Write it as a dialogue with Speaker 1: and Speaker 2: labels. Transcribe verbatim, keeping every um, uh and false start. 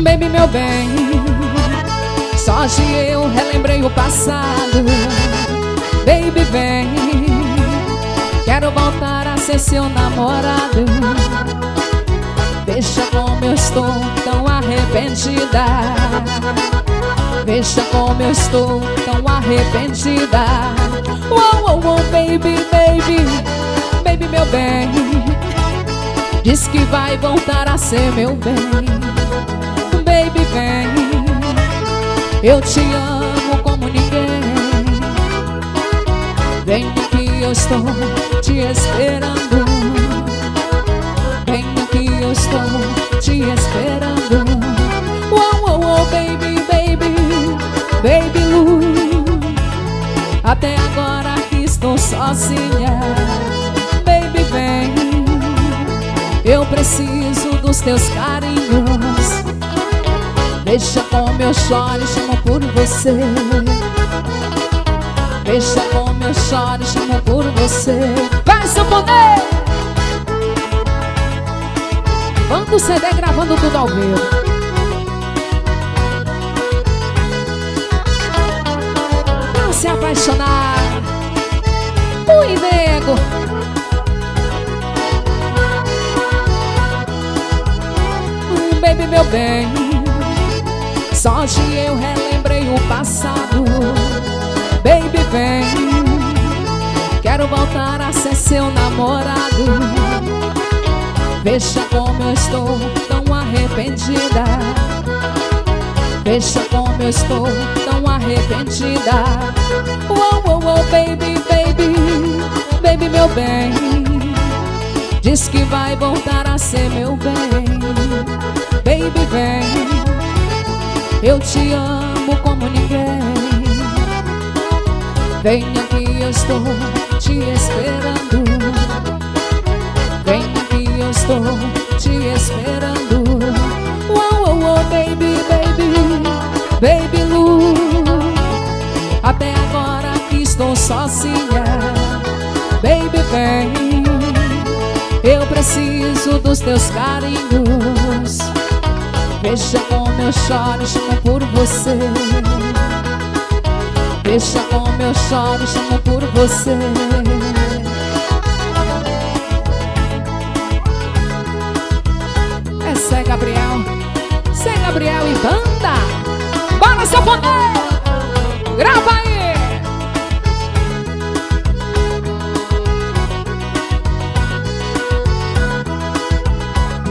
Speaker 1: Baby, meu bem, só hoje eu relembrei o passado. Baby, vem, quero voltar a ser seu namorado. Veja como eu estou tão arrependida. Veja como eu estou tão arrependida. Oh, oh, oh, baby, baby, baby, meu bem, diz que vai voltar a ser meu bem. Baby, vem, eu te amo como ninguém. Vem que eu estou te esperando. Vem que eu estou te esperando. Oh, oh, oh, baby, baby, baby Lu, até agora que estou sozinha. Baby, vem, eu preciso dos teus carinhos. Veja como eu choro e chamo por você. Veja como eu choro e chamo por você. Vai, seu poder! Manda o C D gravando tudo ao vivo. Não se apaixonar. Ui, nego. Hum, baby, meu bem, só hoje eu relembrei o passado. Baby, vem, quero voltar a ser seu namorado. Veja como eu estou tão arrependida. Veja como eu estou tão arrependida. Oh, oh, oh, baby, baby, baby, meu bem, diz que vai voltar a ser meu bem. Baby, vem, eu te amo como ninguém. Venha que eu estou te esperando. Venha que eu estou te esperando. Oh, oh, oh, baby, baby, baby Lu, até agora que estou sozinha. Baby, vem, eu preciso dos teus carinhos. Veja como eu choro e chamo por você. Veja como eu choro e chamo por você. É Zé Gabriel, Zé Gabriel e banda. Bora, seu poder! Grava